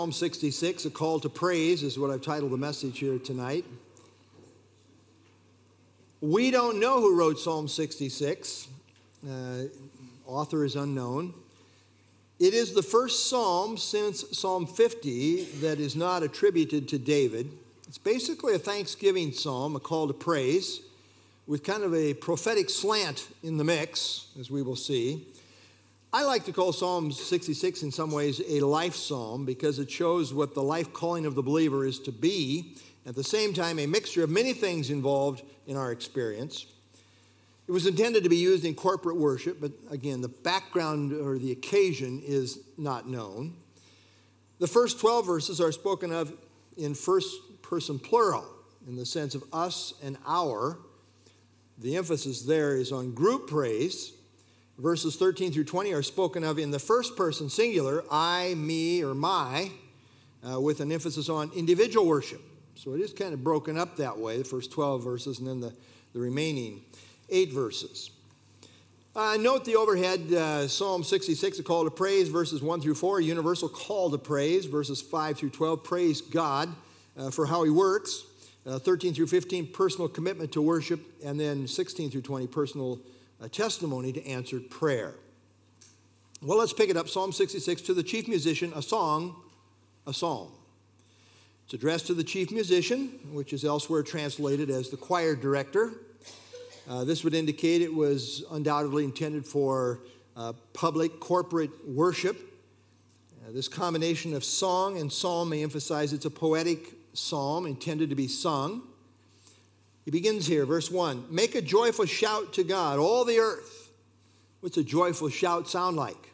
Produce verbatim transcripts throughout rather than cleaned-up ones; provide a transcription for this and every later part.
Psalm sixty-six, a call to praise, is what I've titled the message here tonight. We don't know who wrote Psalm sixty-six. Uh, author is unknown. It is the first psalm since Psalm fifty that is not attributed to David. It's basically a thanksgiving psalm, a call to praise, with kind of a prophetic slant in the mix, as we will see. I like to call Psalm sixty-six in some ways a life psalm because it shows what the life calling of the believer is to be, at the same time a mixture of many things involved in our experience. It was intended to be used in corporate worship, but again, the background or the occasion is not known. The first twelve verses are spoken of in first person plural, in the sense of us and our. The emphasis there is on group praise. Verses thirteen through twenty are spoken of in the first person singular, I, me, or my, uh, with an emphasis on individual worship. So it is kind of broken up that way, the first twelve verses and then the, the remaining eight verses. Uh, note the overhead, uh, Psalm sixty-six, a call to praise, verses one through four, a universal call to praise, verses five through twelve, praise God uh, for how he works, uh, thirteen through fifteen, personal commitment to worship, and then sixteen through twenty, personal a testimony to answered prayer. Well, let's pick it up. Psalm sixty-six, to the chief musician, a song, a psalm. It's addressed to the chief musician, which is elsewhere translated as the choir director. Uh, this would indicate it was undoubtedly intended for uh, public corporate worship. Uh, this combination of song and psalm may emphasize it's a poetic psalm intended to be sung. He begins here, verse one, make a joyful shout to God, all the earth. What's a joyful shout sound like?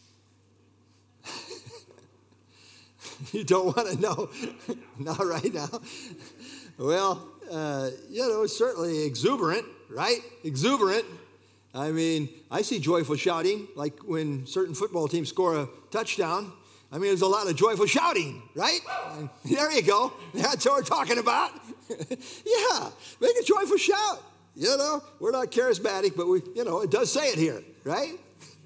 You don't want to know? Not right now. Well, uh, you know, certainly exuberant, right? Exuberant. I mean, I see joyful shouting, like when certain football teams score a touchdown. I mean, there's a lot of joyful shouting, right? And there you go. That's what we're talking about. Yeah, make a joyful shout. You know, we're not charismatic, but we, you know, it does say it here, right?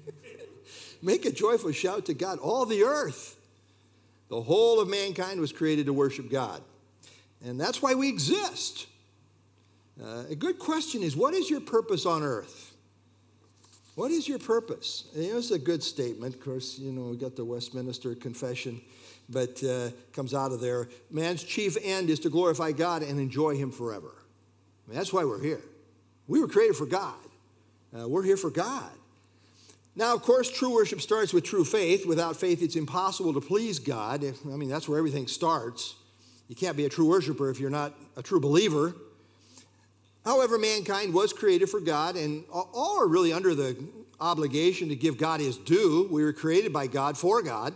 Make a joyful shout to God, all the earth. The whole of mankind was created to worship God. And that's why we exist. Uh, a good question is, what is your purpose on earth? What is your purpose? And, you know, it's a good statement. Of course, you know, we got the Westminster Confession, but uh, comes out of there. Man's chief end is to glorify God and enjoy him forever. I mean, that's why we're here. We were created for God. Uh, we're here for God. Now, of course, true worship starts with true faith. Without faith, it's impossible to please God. I mean, that's where everything starts. You can't be a true worshiper if you're not a true believer. However, mankind was created for God, and all are really under the obligation to give God his due. We were created by God for God.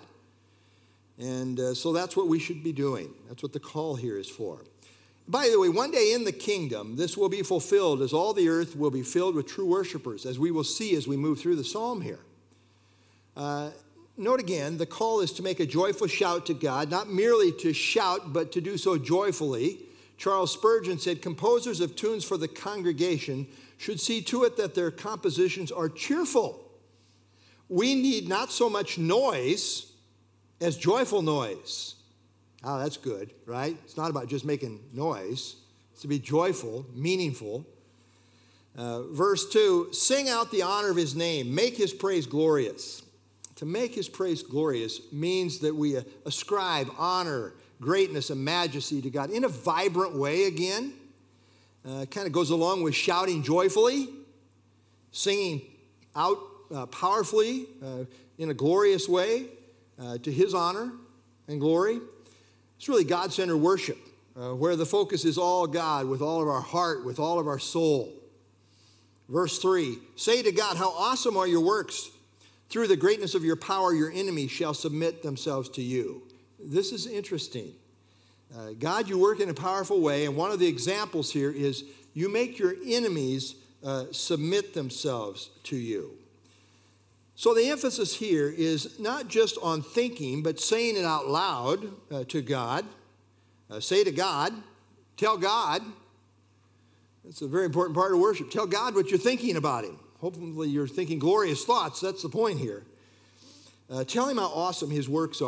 And uh, so that's what we should be doing. That's what the call here is for. By the way, one day in the kingdom, this will be fulfilled as all the earth will be filled with true worshipers, as we will see as we move through the psalm here. Uh, note again, the call is to make a joyful shout to God, not merely to shout, but to do so joyfully. Charles Spurgeon said, composers of tunes for the congregation should see to it that their compositions are cheerful. We need not so much noise as joyful noise. Oh, that's good, right? It's not about just making noise. It's to be joyful, meaningful. Uh, verse two, sing out the honor of his name. Make his praise glorious. To make his praise glorious means that we uh, ascribe honor, greatness, and majesty to God in a vibrant way again. Uh, kind of goes along with shouting joyfully, singing out uh, powerfully uh, in a glorious way. Uh, to his honor and glory. It's really God-centered worship, uh, where the focus is all God, with all of our heart, with all of our soul. Verse three, say to God, how awesome are your works. Through the greatness of your power, your enemies shall submit themselves to you. This is interesting. Uh, God, you work in a powerful way, and one of the examples here is you make your enemies uh, submit themselves to you. So the emphasis here is not just on thinking, but saying it out loud uh, to God. Uh, say to God, tell God. That's a very important part of worship. Tell God what you're thinking about him. Hopefully you're thinking glorious thoughts. That's the point here. Uh, tell him how awesome his works are.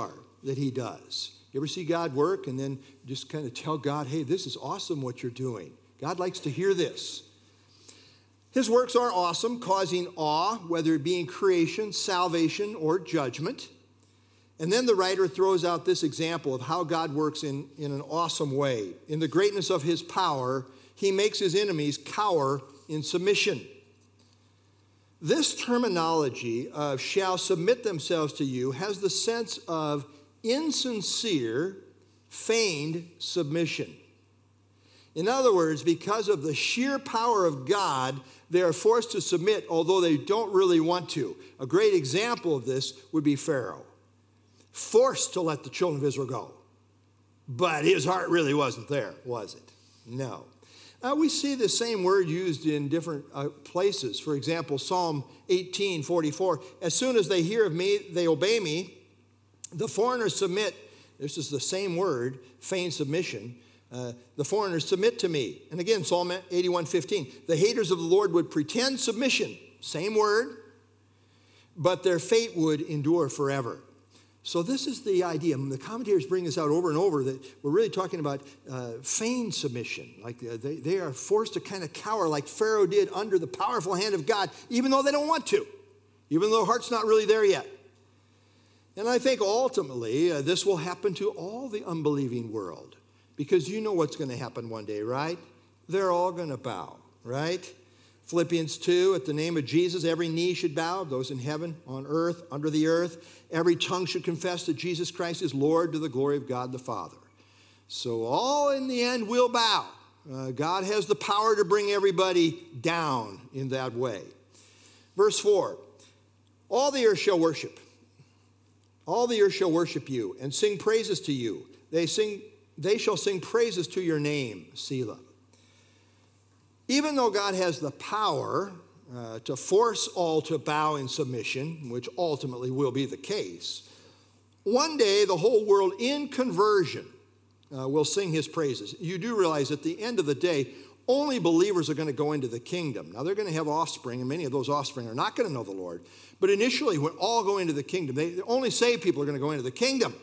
that he does. You ever see God work and then just kind of tell God, hey, this is awesome what you're doing. God likes to hear this. His works are awesome, causing awe, whether it be in creation, salvation, or judgment. And then the writer throws out this example of how God works in, in an awesome way. In the greatness of his power, he makes his enemies cower in submission. This terminology of shall submit themselves to you has the sense of insincere, feigned submission. In other words, because of the sheer power of God, they are forced to submit, although they don't really want to. A great example of this would be Pharaoh, forced to let the children of Israel go. But his heart really wasn't there, was it? No. Uh, we see the same word used in different uh, places. For example, Psalm eighteen forty-four, as soon as they hear of me, they obey me. The foreigners submit. This is the same word, feigned submission. Uh, the foreigners submit to me. And again, Psalm eighty-one fifteen, the haters of the Lord would pretend submission. Same word, but their fate would endure forever. So this is the idea. The commentators bring this out over and over, that we're really talking about uh, feigned submission. Like uh, they, they are forced to kind of cower like Pharaoh did under the powerful hand of God, even though they don't want to, even though their heart's not really there yet. And I think ultimately uh, this will happen to all the unbelieving world, because you know what's going to happen one day, right? They're all going to bow, right? Philippians two, at the name of Jesus, every knee should bow, those in heaven, on earth, under the earth. Every tongue should confess that Jesus Christ is Lord, to the glory of God the Father. So all in the end will bow. Uh, God has the power to bring everybody down in that way. Verse four, all the earth shall worship. All the earth shall worship you and sing praises to you. They sing, they shall sing praises to your name, Selah. Even though God has the power uh, to force all to bow in submission, which ultimately will be the case, one day the whole world in conversion uh, will sing his praises. You do realize at the end of the day, only believers are going to go into the kingdom. Now, they're going to have offspring, and many of those offspring are not going to know the Lord. But initially, when all go into the kingdom, they, only saved people are going to go into the kingdom.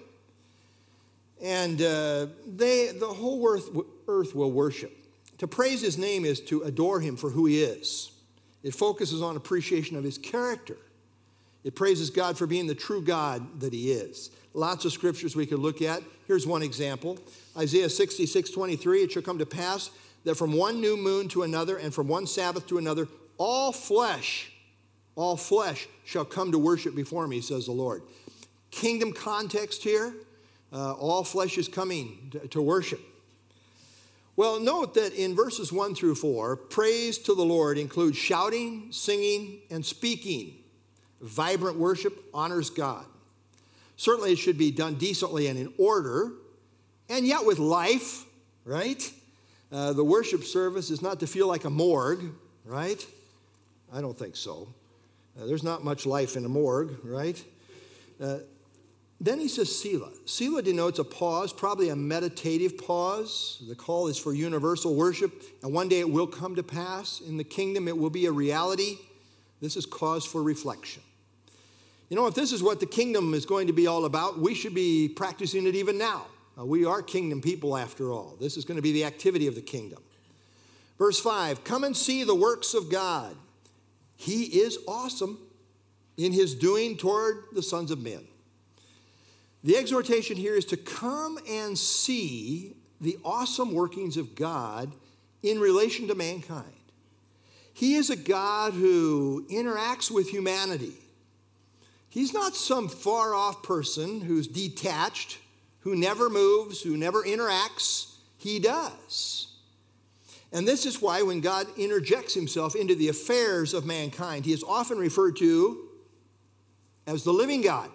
And uh, they, the whole earth, earth will worship. To praise his name is to adore him for who he is. It focuses on appreciation of his character. It praises God for being the true God that he is. Lots of scriptures we could look at. Here's one example. Isaiah sixty-six twenty-three, it shall come to pass that from one new moon to another and from one Sabbath to another, all flesh, all flesh shall come to worship before me, says the Lord. Kingdom context here, uh, all flesh is coming to, to worship. Well, note that in verses one through four, praise to the Lord includes shouting, singing, and speaking. Vibrant worship honors God. Certainly it should be done decently and in order, and yet with life, right? Uh, the worship service is not to feel like a morgue, right? I don't think so. Uh, there's not much life in a morgue, right? Uh, Then he says Selah. Selah denotes a pause, probably a meditative pause. The call is for universal worship, and one day it will come to pass. In the kingdom, it will be a reality. This is cause for reflection. You know, if this is what the kingdom is going to be all about, we should be practicing it even now. Uh, we are kingdom people after all. This is going to be the activity of the kingdom. Verse five, come and see the works of God. He is awesome in his doing toward the sons of men. The exhortation here is to come and see the awesome workings of God in relation to mankind. He is a God who interacts with humanity. He's not some far-off person who's detached, who never moves, who never interacts. He does. And this is why when God interjects himself into the affairs of mankind, he is often referred to as the living God.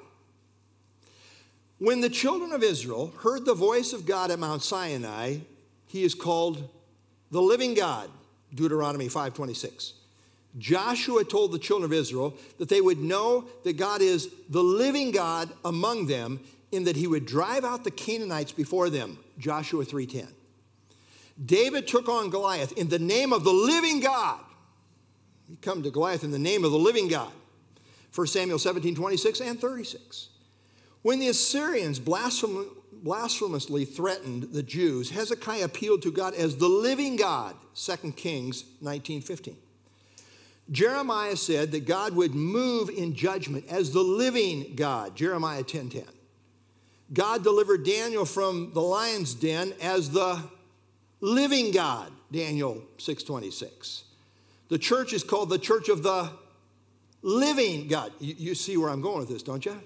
When the children of Israel heard the voice of God at Mount Sinai, he is called the living God, Deuteronomy five twenty-six. Joshua told the children of Israel that they would know that God is the living God among them, in that he would drive out the Canaanites before them, Joshua three ten. David took on Goliath in the name of the living God. He come to Goliath in the name of the living God, First Samuel seventeen twenty-six and thirty-six. When the Assyrians blasphem- blasphemously threatened the Jews, Hezekiah appealed to God as the living God, Second Kings nineteen fifteen. Jeremiah said that God would move in judgment as the living God, Jeremiah ten ten. God delivered Daniel from the lion's den as the living God, Daniel six twenty-six. The church is called the church of the living God. You, you see where I'm going with this, don't you?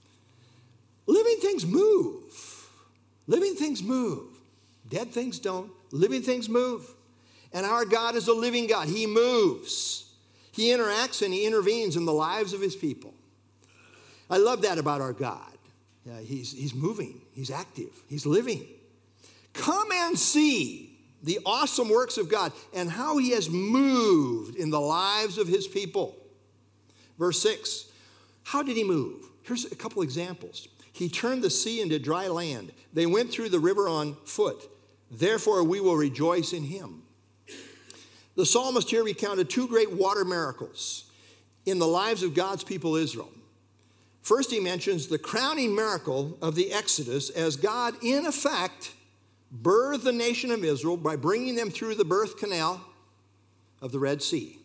Living things move. Living things move. Dead things don't. Living things move. And our God is a living God. He moves. He interacts and he intervenes in the lives of his people. I love that about our God. Yeah, he's, he's moving. He's active. He's living. Come and see the awesome works of God and how he has moved in the lives of his people. Verse six, how did he move? Here's a couple examples. He turned the sea into dry land. They went through the river on foot. Therefore, we will rejoice in him. The psalmist here recounted two great water miracles in the lives of God's people Israel. First, he mentions the crowning miracle of the Exodus as God, in effect, birthed the nation of Israel by bringing them through the birth canal of the Red Sea.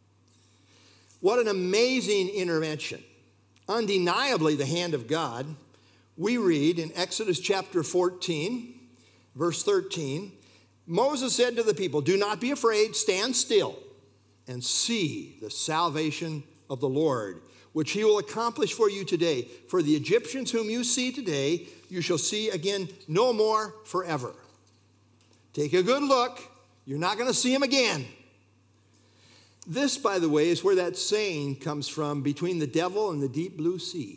What an amazing intervention. Undeniably the hand of God. We read in Exodus chapter fourteen, verse thirteen, Moses said to the people, do not be afraid, stand still and see the salvation of the Lord, which he will accomplish for you today. For the Egyptians whom you see today, you shall see again no more forever. Take a good look. You're not going to see them again. This, by the way, is where that saying comes from, between the devil and the deep blue sea.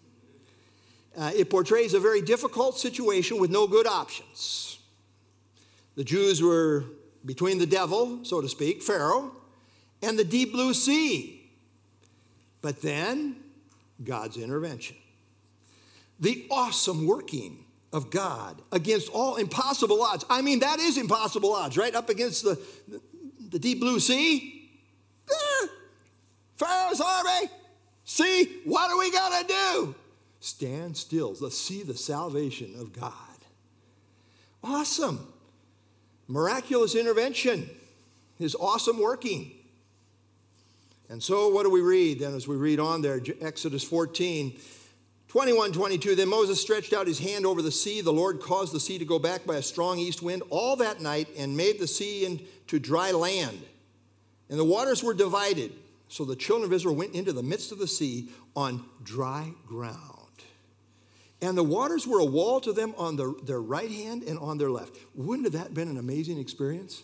Uh, it portrays a very difficult situation with no good options. The Jews were between the devil, so to speak, Pharaoh, and the deep blue sea. But then, God's intervention. The awesome working of God against all impossible odds. I mean, that is impossible odds, right? Up against the, the, the deep blue sea. Ah, Pharaoh's army. See, what are we going to do? Stand still. Let's see the salvation of God. Awesome. Miraculous intervention. His awesome working. And so what do we read then as we read on there? Exodus fourteen, twenty-one, twenty-two. Then Moses stretched out his hand over the sea. The Lord caused the sea to go back by a strong east wind all that night and made the sea into dry land. And the waters were divided. So the children of Israel went into the midst of the sea on dry ground. And the waters were a wall to them on the, their right hand and on their left. Wouldn't that have been an amazing experience?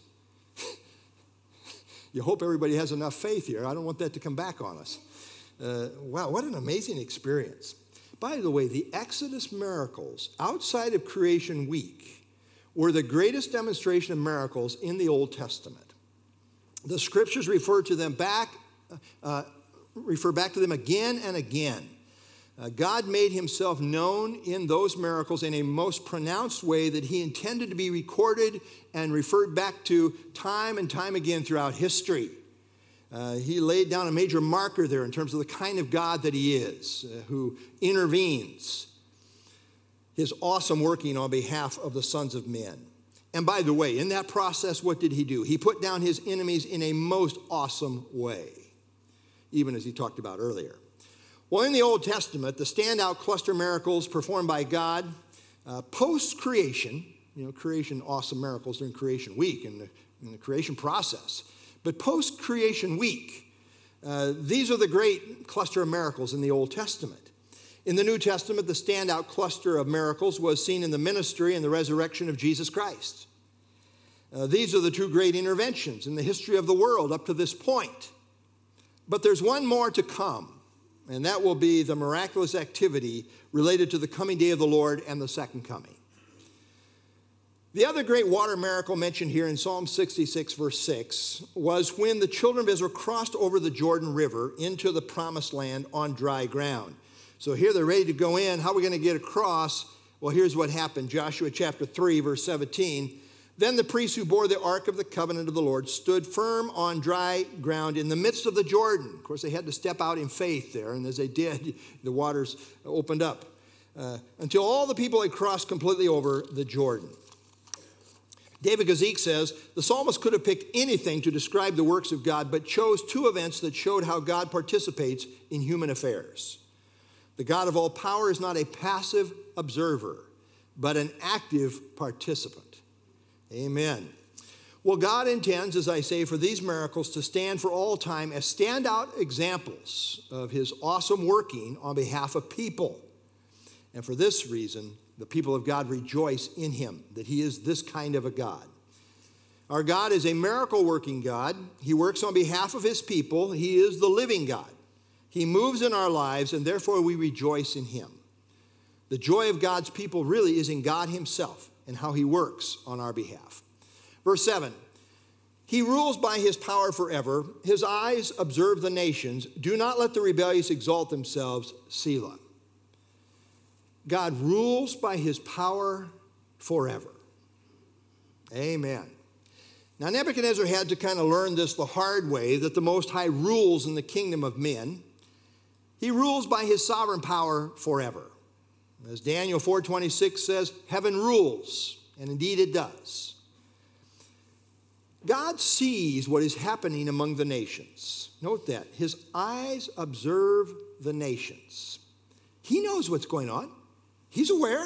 You hope everybody has enough faith here. I don't want that to come back on us. Uh, wow, what an amazing experience. By the way, the Exodus miracles outside of Creation Week were the greatest demonstration of miracles in the Old Testament. The scriptures refer to them back, uh, refer back to them again and again. Uh, God made himself known in those miracles in a most pronounced way that he intended to be recorded and referred back to time and time again throughout history. Uh, he laid down a major marker there in terms of the kind of God that he is, uh, who intervenes. His awesome working on behalf of the sons of men. And by the way, in that process, what did he do? He put down his enemies in a most awesome way, even as he talked about earlier. Well, in the Old Testament, the standout cluster miracles performed by God uh, post-creation, you know, creation, awesome miracles during Creation Week and the, in the creation process. But post-creation week, uh, these are the great cluster of miracles in the Old Testament. In the New Testament, the standout cluster of miracles was seen in the ministry and the resurrection of Jesus Christ. Uh, these are the two great interventions in the history of the world up to this point. But there's one more to come. And that will be the miraculous activity related to the coming day of the Lord and the second coming. The other great water miracle mentioned here in Psalm sixty-six, verse six, was when the children of Israel crossed over the Jordan River into the promised land on dry ground. So here they're ready to go in. How are we going to get across? Well, here's what happened. Joshua chapter three, verse seventeen. Then the priests who bore the ark of the covenant of the Lord stood firm on dry ground in the midst of the Jordan. Of course, they had to step out in faith there, and as they did, the waters opened up. uh, until all the people had crossed completely over the Jordan. David Gazik says, the psalmist could have picked anything to describe the works of God, but chose two events that showed how God participates in human affairs. The God of all power is not a passive observer, but an active participant. Amen. Well, God intends, as I say, for these miracles to stand for all time as standout examples of his awesome working on behalf of people. And for this reason, the people of God rejoice in him, that he is this kind of a God. Our God is a miracle-working God. He works on behalf of his people. He is the living God. He moves in our lives, and therefore we rejoice in him. The joy of God's people really is in God himself and how he works on our behalf. Verse seven, he rules by his power forever. His eyes observe the nations. Do not let the rebellious exalt themselves, Selah. God rules by his power forever. Amen. Now, Nebuchadnezzar had to kind of learn this the hard way, that the Most High rules in the kingdom of men. He rules by his sovereign power forever. As Daniel four twenty-six says, heaven rules, and indeed it does. God sees what is happening among the nations. Note that. His eyes observe the nations. He knows what's going on. He's aware.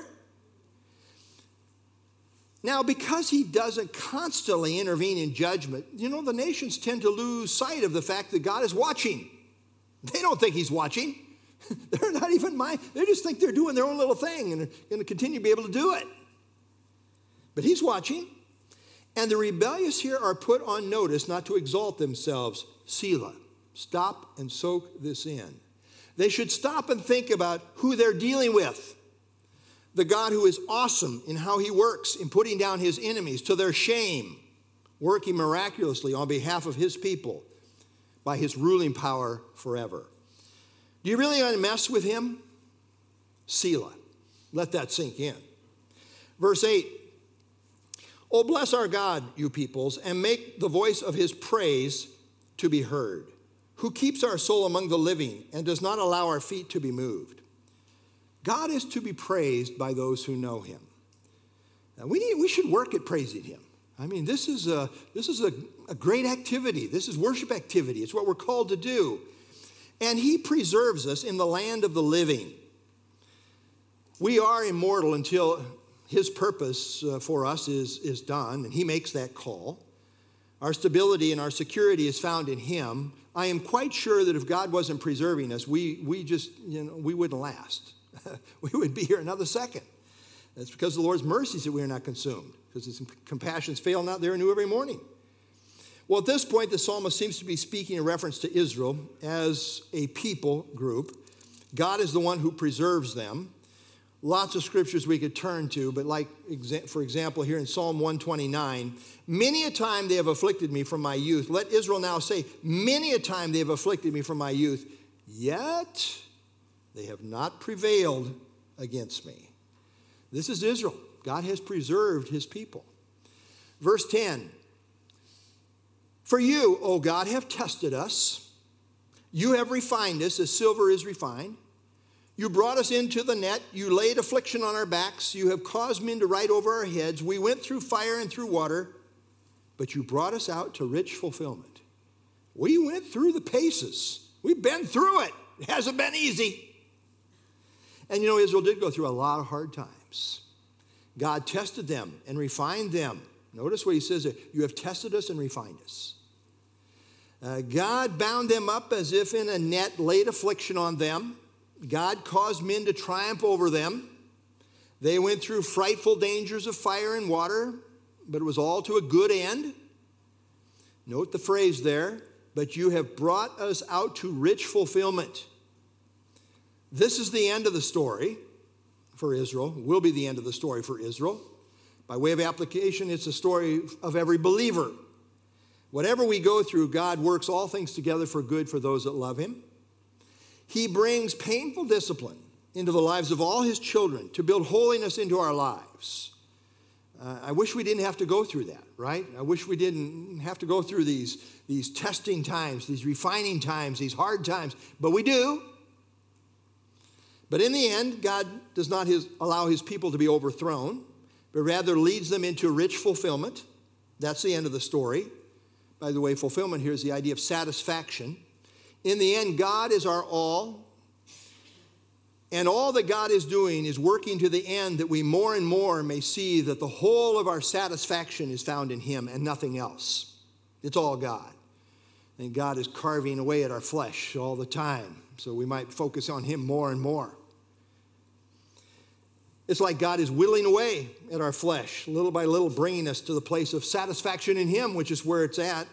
Now, because he doesn't constantly intervene in judgment, you know, the nations tend to lose sight of the fact that God is watching. They don't think he's watching. They're not even mind. They just think they're doing their own little thing and are going to continue to be able to do it. But he's watching. And the rebellious here are put on notice not to exalt themselves. Selah. Stop and soak this in. They should stop and think about who they're dealing with. The God who is awesome in how he works in putting down his enemies to their shame, working miraculously on behalf of his people by his ruling power forever. Do you really want to mess with him? Selah. Let that sink in. Verse eight. Oh, bless our God, you peoples, and make the voice of his praise to be heard, who keeps our soul among the living and does not allow our feet to be moved. God is to be praised by those who know him. Now, we need, we should work at praising him. I mean, this is, a, this is a, a great activity. This is worship activity. It's what we're called to do. And he preserves us in the land of the living. We are immortal until his purpose uh, for us is, is done, and he makes that call. Our stability and our security is found in him. I am quite sure that if God wasn't preserving us, we, we just, you know, we wouldn't last. We would be here another second. It's because of the Lord's mercies that we are not consumed, because his compassions fail not, they're new every morning. Well, at this point, the psalmist seems to be speaking in reference to Israel as a people group. God is the one who preserves them. Lots of scriptures we could turn to, but like, for example, here in Psalm one twenty-nine, many a time they have afflicted me from my youth. Let Israel now say, many a time they have afflicted me from my youth, yet they have not prevailed against me. This is Israel. God has preserved his people. Verse ten, for you, O God, have tested us. You have refined us as silver is refined. You brought us into the net. You laid affliction on our backs. You have caused men to ride over our heads. We went through fire and through water, but you brought us out to rich fulfillment. We went through the paces. We've been through it. It hasn't been easy. And you know, Israel did go through a lot of hard times. God tested them and refined them. Notice what he says there. You have tested us and refined us. Uh, God bound them up as if in a net, laid affliction on them. God caused men to triumph over them. They went through frightful dangers of fire and water, but it was all to a good end. Note the phrase there, but you have brought us out to rich fulfillment. This is the end of the story for Israel, will be the end of the story for Israel. By way of application, it's the story of every believer. Whatever we go through, God works all things together for good for those that love him. He brings painful discipline into the lives of all his children to build holiness into our lives. Uh, I wish we didn't have to go through that, right? I wish we didn't have to go through these, these testing times, these refining times, these hard times, but we do. But in the end, God does not his, allow his people to be overthrown, but rather leads them into rich fulfillment. That's the end of the story. By the way, fulfillment here is the idea of satisfaction. In the end, God is our all. And all that God is doing is working to the end that we more and more may see that the whole of our satisfaction is found in him and nothing else. It's all God. And God is carving away at our flesh all the time, so we might focus on him more and more. It's like God is whittling away at our flesh, little by little bringing us to the place of satisfaction in him, which is where it's at.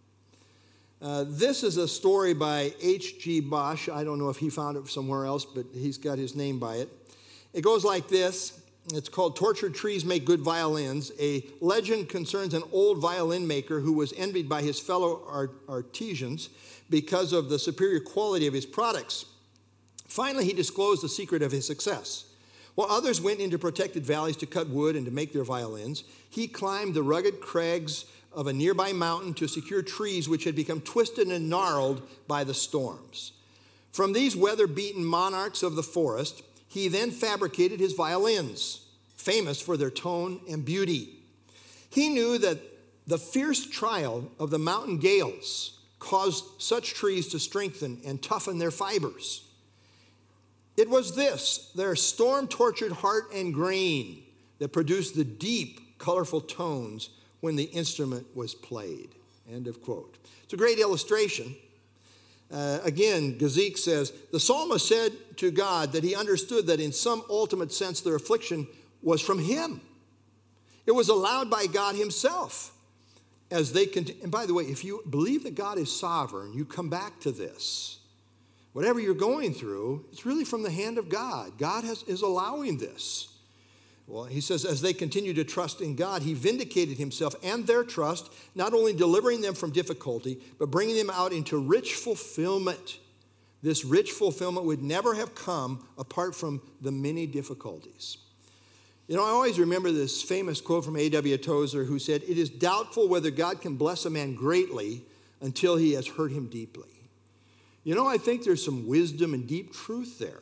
Uh, this is a story by H G Bosch. I don't know if he found it somewhere else, but he's got his name by it. It goes like this. It's called Tortured Trees Make Good Violins. A legend concerns an old violin maker who was envied by his fellow art- artisans because of the superior quality of his products. Finally, he disclosed the secret of his success. While others went into protected valleys to cut wood and to make their violins, he climbed the rugged crags of a nearby mountain to secure trees which had become twisted and gnarled by the storms. From these weather-beaten monarchs of the forest, he then fabricated his violins, famous for their tone and beauty. He knew that the fierce trial of the mountain gales caused such trees to strengthen and toughen their fibers. It was this, their storm-tortured heart and grain, that produced the deep, colorful tones when the instrument was played. End of quote. It's a great illustration. Uh, again, Gazik says, the psalmist said to God that he understood that in some ultimate sense their affliction was from him. It was allowed by God himself. As they continue. And by the way, if you believe that God is sovereign, you come back to this. Whatever you're going through, it's really from the hand of God. God has, is allowing this. Well, he says, as they continue to trust in God, he vindicated himself and their trust, not only delivering them from difficulty, but bringing them out into rich fulfillment. This rich fulfillment would never have come apart from the many difficulties. You know, I always remember this famous quote from A W Tozer, who said, it is doubtful whether God can bless a man greatly until he has hurt him deeply. You know, I think there's some wisdom and deep truth there.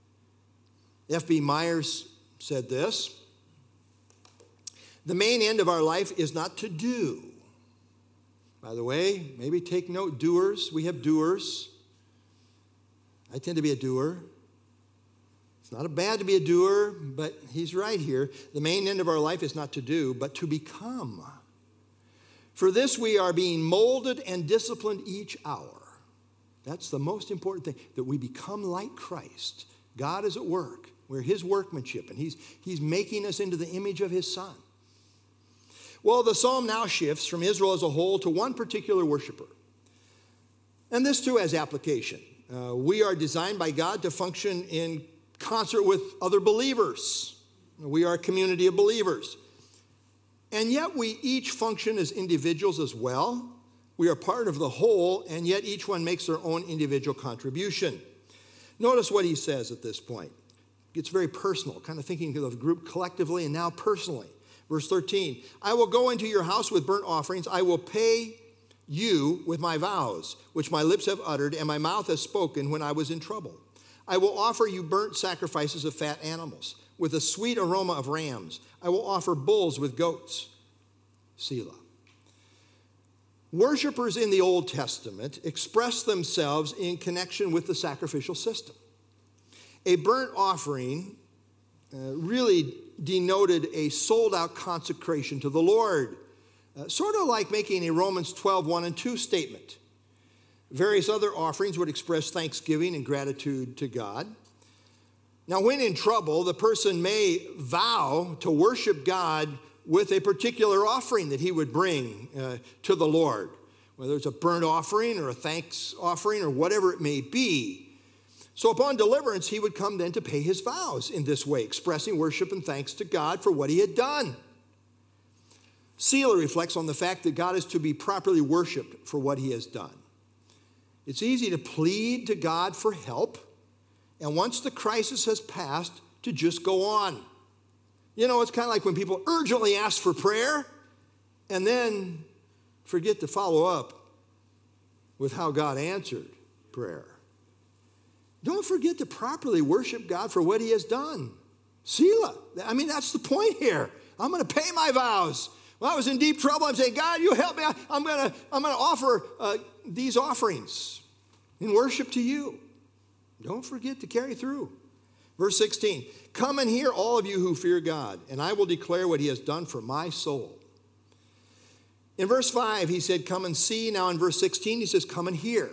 F B Myers said this, the main end of our life is not to do. By the way, maybe take note, doers, we have doers. I tend to be a doer. It's not bad to be a doer, but he's right here. The main end of our life is not to do, but to become. For this we are being molded and disciplined each hour. That's the most important thing, that we become like Christ. God is at work. We're his workmanship, and he's, he's making us into the image of his son. Well, the psalm now shifts from Israel as a whole to one particular worshiper. And this too has application. Uh, we are designed by God to function in concert with other believers. We are a community of believers. And yet we each function as individuals as well. We are part of the whole, and yet each one makes their own individual contribution. Notice what he says at this point. It's very personal, kind of thinking of the group collectively and now personally. Verse thirteen, I will go into your house with burnt offerings. I will pay you with my vows, which my lips have uttered, and my mouth has spoken when I was in trouble. I will offer you burnt sacrifices of fat animals, with a sweet aroma of rams. I will offer bulls with goats. Selah. Worshippers in the Old Testament express themselves in connection with the sacrificial system. A burnt offering uh, really denoted a sold-out consecration to the Lord, uh, sort of like making a Romans twelve, one and two statement. Various other offerings would express thanksgiving and gratitude to God. Now, when in trouble, the person may vow to worship God with a particular offering that he would bring uh, to the Lord, whether it's a burnt offering or a thanks offering or whatever it may be. So upon deliverance, he would come then to pay his vows in this way, expressing worship and thanks to God for what he had done. Selah reflects on the fact that God is to be properly worshiped for what he has done. It's easy to plead to God for help, and once the crisis has passed, to just go on. You know, it's kind of like when people urgently ask for prayer and then forget to follow up with how God answered prayer. Don't forget to properly worship God for what he has done. Selah. I mean, that's the point here. I'm going to pay my vows. When I was in deep trouble, I'm saying, God, you help me. I'm going to, I'm going to offer uh, these offerings in worship to you. Don't forget to carry through. Verse sixteen, come and hear all of you who fear God, and I will declare what he has done for my soul. In verse five, he said, come and see. Now in verse sixteen, he says, come and hear.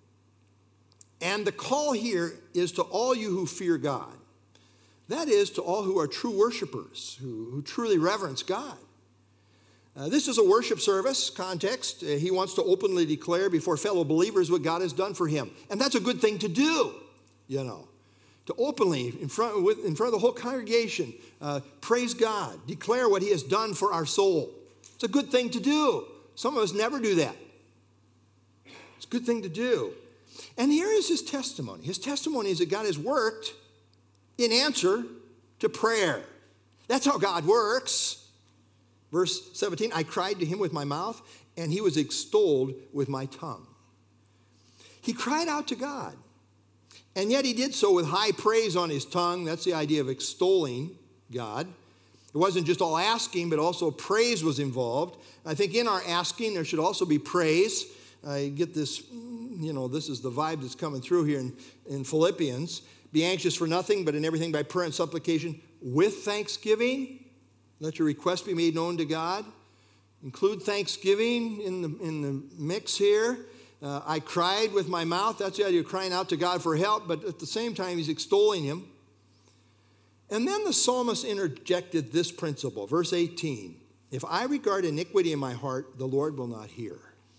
And the call here is to all you who fear God. That is, to all who are true worshipers, who, who truly reverence God. Uh, this is a worship service context. Uh, he wants to openly declare before fellow believers what God has done for him. And that's a good thing to do, you know. To openly, in front, with, in front of the whole congregation, uh, praise God, declare what he has done for our soul. It's a good thing to do. Some of us never do that. It's a good thing to do. And here is his testimony. His testimony is that God has worked in answer to prayer. That's how God works. Verse seventeen, I cried to him with my mouth, and he was extolled with my tongue. He cried out to God, and yet he did so with high praise on his tongue. That's the idea of extolling God. It wasn't just all asking, but also praise was involved. I think in our asking, there should also be praise. I get this, you know, this is the vibe that's coming through here in, in Philippians. Be anxious for nothing, but in everything by prayer and supplication with thanksgiving. Let your request be made known to God. Include thanksgiving in the, in the mix here. Uh, I cried with my mouth. That's the idea of crying out to God for help, but at the same time, he's extolling him. And then the psalmist interjected this principle, verse eighteen. If I regard iniquity in my heart, the Lord will not hear.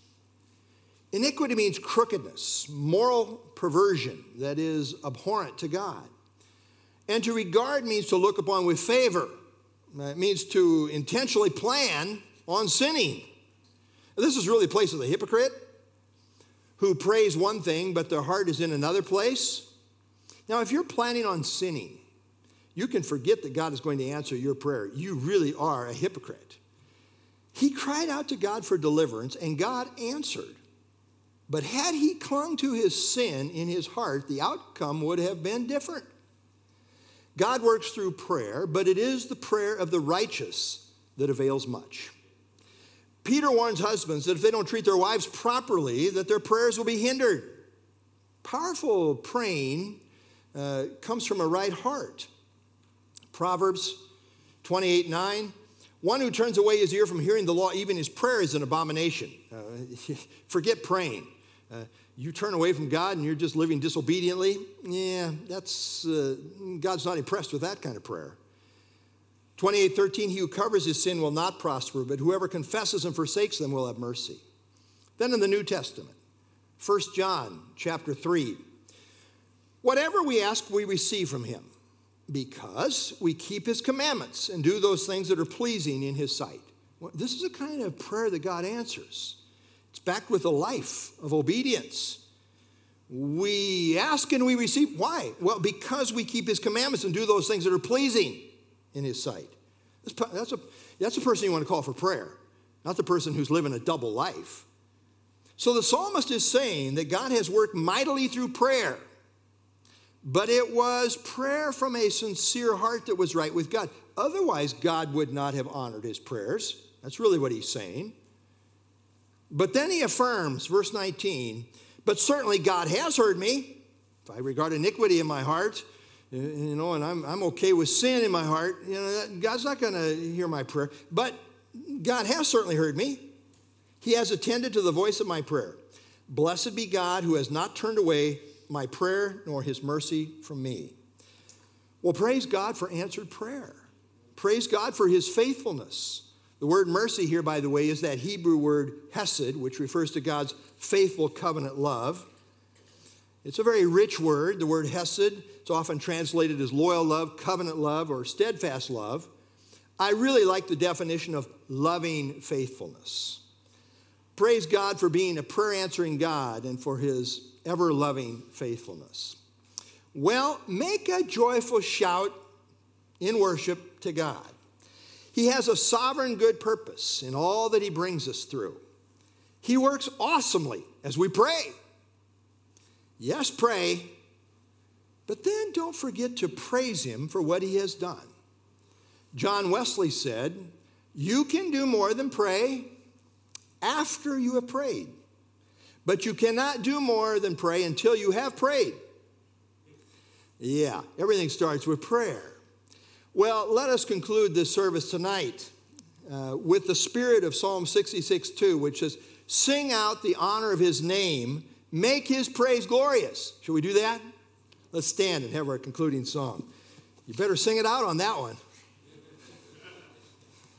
Iniquity means crookedness, moral perversion that is abhorrent to God. And to regard means to look upon with favor. It means to intentionally plan on sinning. This is really a place of the hypocrite who prays one thing, but their heart is in another place. Now, if you're planning on sinning, you can forget that God is going to answer your prayer. You really are a hypocrite. He cried out to God for deliverance, and God answered. But had he clung to his sin in his heart, the outcome would have been different. God works through prayer, but it is the prayer of the righteous that avails much. Peter warns husbands that if they don't treat their wives properly, that their prayers will be hindered. Powerful praying uh, comes from a right heart. Proverbs twenty-eight nine, one who turns away his ear from hearing the law, even his prayer is an abomination. Uh, forget praying. Uh, you turn away from God and you're just living disobediently. Yeah, that's uh, God's not impressed with that kind of prayer. twenty-eight thirteen, he who covers his sin will not prosper, but whoever confesses and forsakes them will have mercy. Then in the New Testament, First John chapter three, whatever we ask, we receive from him, because we keep his commandments and do those things that are pleasing in his sight. Well, this is a kind of prayer that God answers. It's backed with a life of obedience. We ask and we receive. Why? Well, because we keep his commandments and do those things that are pleasing in his sight. That's a, that's a person you want to call for prayer, not the person who's living a double life. So the psalmist is saying that God has worked mightily through prayer, but it was prayer from a sincere heart that was right with God. Otherwise, God would not have honored his prayers. That's really what he's saying. But then he affirms, verse nineteen, but certainly God has heard me. If I regard iniquity in my heart, you know, and I'm, I'm okay with sin in my heart, you know, that, God's not going to hear my prayer. But God has certainly heard me. He has attended to the voice of my prayer. Blessed be God who has not turned away my prayer nor his mercy from me. Well, praise God for answered prayer. Praise God for his faithfulness. The word mercy here, by the way, is that Hebrew word hesed, which refers to God's faithful covenant love. It's a very rich word, the word hesed. It's often translated as loyal love, covenant love, or steadfast love. I really like the definition of loving faithfulness. Praise God for being a prayer-answering God and for his ever-loving faithfulness. Well, make a joyful shout in worship to God. He has a sovereign good purpose in all that he brings us through. He works awesomely as we pray. Yes, pray. But then don't forget to praise him for what he has done. John Wesley said, you can do more than pray after you have prayed, but you cannot do more than pray until you have prayed. Yeah, everything starts with prayer. Well, let us conclude this service tonight uh, with the spirit of Psalm sixty-six two, which says, sing out the honor of his name, make his praise glorious. Shall we do that? Let's stand and have our concluding song. You better sing it out on that one.